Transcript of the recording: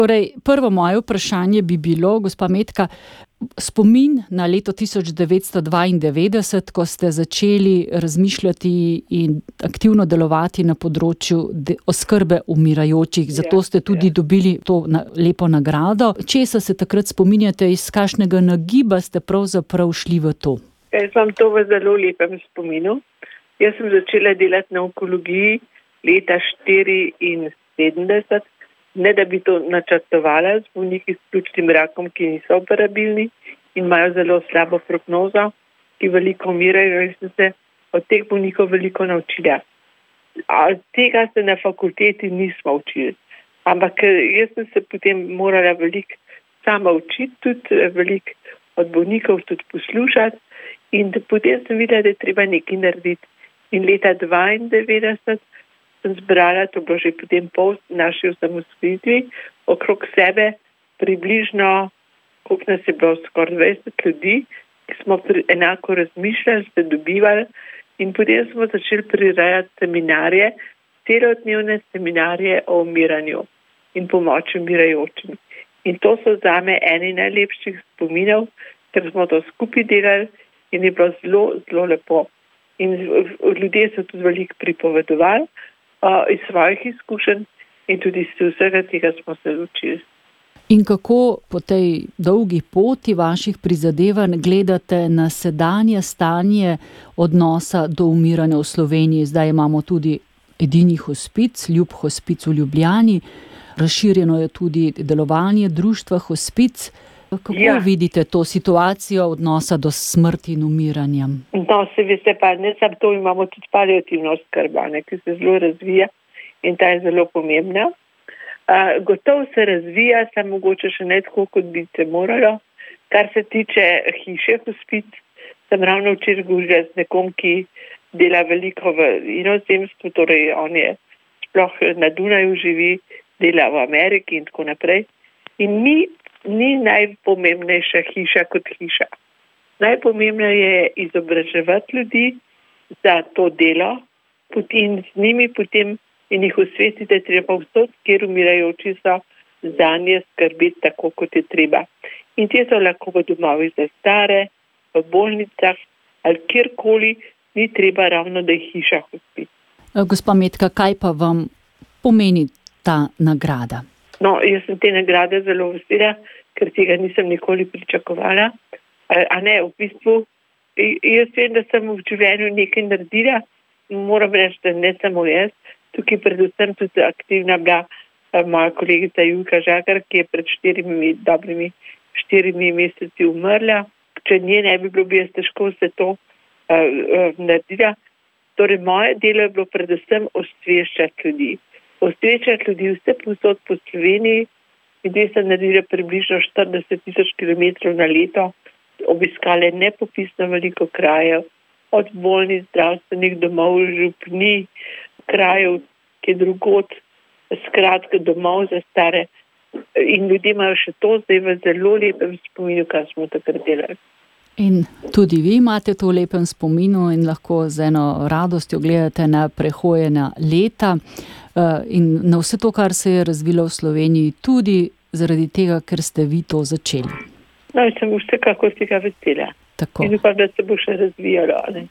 Torej, prvo moje vprašanje bi bilo, gospa Metka, spomin na leto 1992, ko ste začeli razmišljati in aktivno delovati na področju oskrbe umirajočih. Zato ste tudi dobili to lepo nagrado. Česa se takrat spominjate, iz kakšnega nagiba ste pravzaprav šli v to? Jaz imam to v zelo lepem spominu. Jaz sem začela delati na onkologiji leta 1974, ne da bi to načrtovala, z bolniki s pljučnim rakom, ki niso operabilni in imajo zelo slabo prognozo, ki veliko umirajo, in sem se od teh bolnikov veliko naučila. Tega se na fakulteti nismo učili, ampak jaz sem se potem morala veliko sama učiti, tudi veliko od bolnikov tudi poslušati, in potem sem videla, da je treba nekaj narediti. In leta 1992 sem zbrala, to bilo že potem po naši osamosvojitvi, okrog sebe približno, koliko nas je bilo, skoraj 20 ljudi, ki smo enako razmišljali, se dobivali, in potem smo začeli prirejati seminarje, celodnevne seminarje o umiranju in pomoči umirajočim. In to so zame eni najlepših spominov, ker smo to skupaj delali in je bilo zelo, zelo lepo. In ljudje so tudi veliko pripovedovali iz svojih izkušenj in tudi iz vsega tega smo se učili. In kako po tej dolgi poti vaših prizadevanj gledate na sedanje stanje odnosa do umiranja v Sloveniji? Zdaj imamo tudi edini hospic, Ljub hospic v Ljubljani. Razširjeno je tudi delovanje društva hospic. Kako vidite to situacijo odnosa do smrti in umiranja? No, se veste pa, ne samo to, imamo tudi paliativno oskrbo, ki se zelo razvija in ta je zelo pomembna. Gotovo se razvija, samo mogoče še ne tako, kot bi se moralo. Kar se tiče hiše hospic, sem ravno včeraj govorila z nekom, ki dela veliko v inozemstvu, torej on je sploh na Dunaju živi, dela v Ameriki in tako naprej. In ni najpomembnejša hiša kot hiša. Najpomembneje je izobraževati ljudi za to delo in z njimi potem in jih osvetiti, da je treba vsod, kjer umirajoči so, zanje skrbeti tako, kot je treba. In te so lahko v domovih za stare, v bolnicah ali kjerkoli, ni treba ravno, da je hiša hospic. Gospa Metka, kaj pa vam pomeni ta nagrada? No, jaz sem te nagrade zelo vesela, ker tega nisem nikoli pričakovala. V bistvu, jaz vem, da sem v življenju nekaj naredila, moram reči, da ne samo jaz. Tukaj predvsem tudi aktivna bila moja kolegica Julka Žagar, ki je pred dobrimi 4 meseci umrla. Če nje ne bi bilo, bi jaz težko vse to naredila. Torej, moje delo je bilo predvsem osveščati ljudi. Osveščati ljudi vse povsod po Sloveniji. Ljudje so naredili približno 40,000 kilometrov na leto, obiskali nepopisno veliko krajev, od bolnic, zdravstvenih domov, župnij, krajev, ki je drugod, skratka domov za stare. In ljudje imajo še to zdaj v zelo lepem spominu, kar smo takrat delali. In tudi vi imate to v lepem spominu in lahko z eno radostjo gledate na prehojena leta in na vse to, kar se je razvilo v Sloveniji, tudi zaradi tega, ker ste vi to začeli. No, sem vsekako tega vesela. Tako. In upam, da se bo še razvijalo.